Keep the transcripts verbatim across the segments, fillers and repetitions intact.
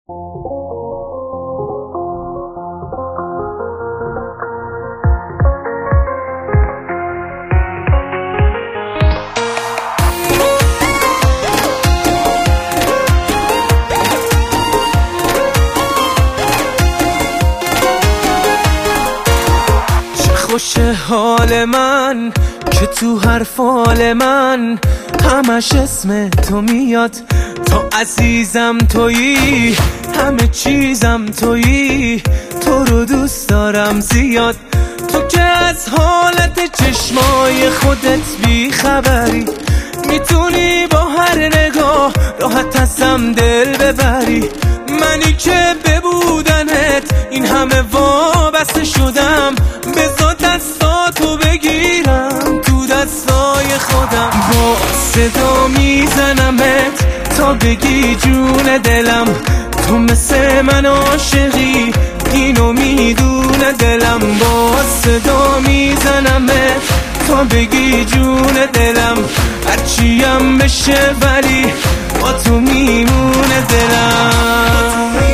خوشه حال من که تو هر فال من همش اسم تو میاد. تو عزیزم تویی، همه چیزم تویی، تو رو دوست دارم زیاد. تو که از حالت چشمای خودت بی خبری، میتونی با هر نگاه راحت ازم دل ببری. منی که ببودنت این همه وابسته شدم، بذار دستاتو بگیرم تو دستای خودم. با صدا میزنمت تا بگی جون دلم، تو مثل من عاشقی اینو میدونه دلم. با صدا میزنمت تا بگی جون دلم، هرچیم بشه ولی با تو میمونه دلم.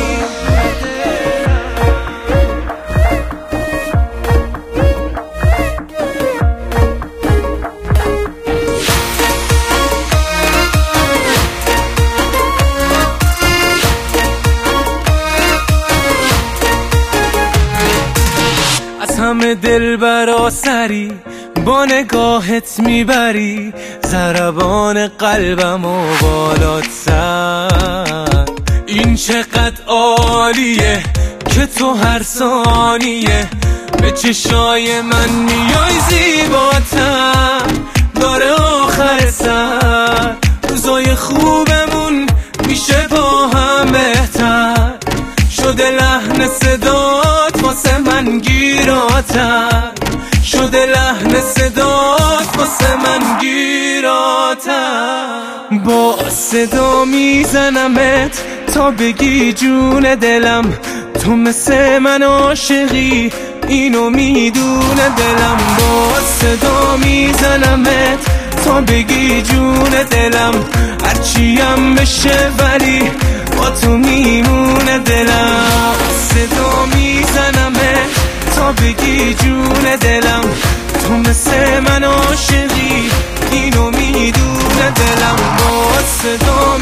همه دل برا سری با نگاهت میبری، ضربان قلبم و بالات سر. این چقدر عالیه که تو هر ثانیه به چشای من میای زیباتر. داره آخر سر روزای خوبمون میشه با هم بهتر. شده لحن صدات واسه من گیراتر، شده لحن صدات واسه من گیراتر. با صدا میزنمت تا بگی جون دلم، تو مثل من عاشقی اینو میدونه دلم. با صدا میزنمت تا بگی جون دلم، هرچیم بشه ولی با تو میمونه دلم. صدا میزنمت تا بگی جون دلم، تو مثل من عاشقی اینو میدونه دلم. با صدا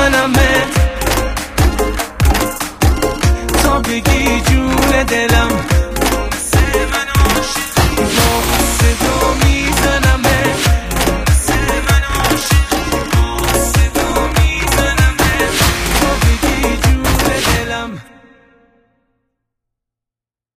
میزنمت تا بگی جون دلم،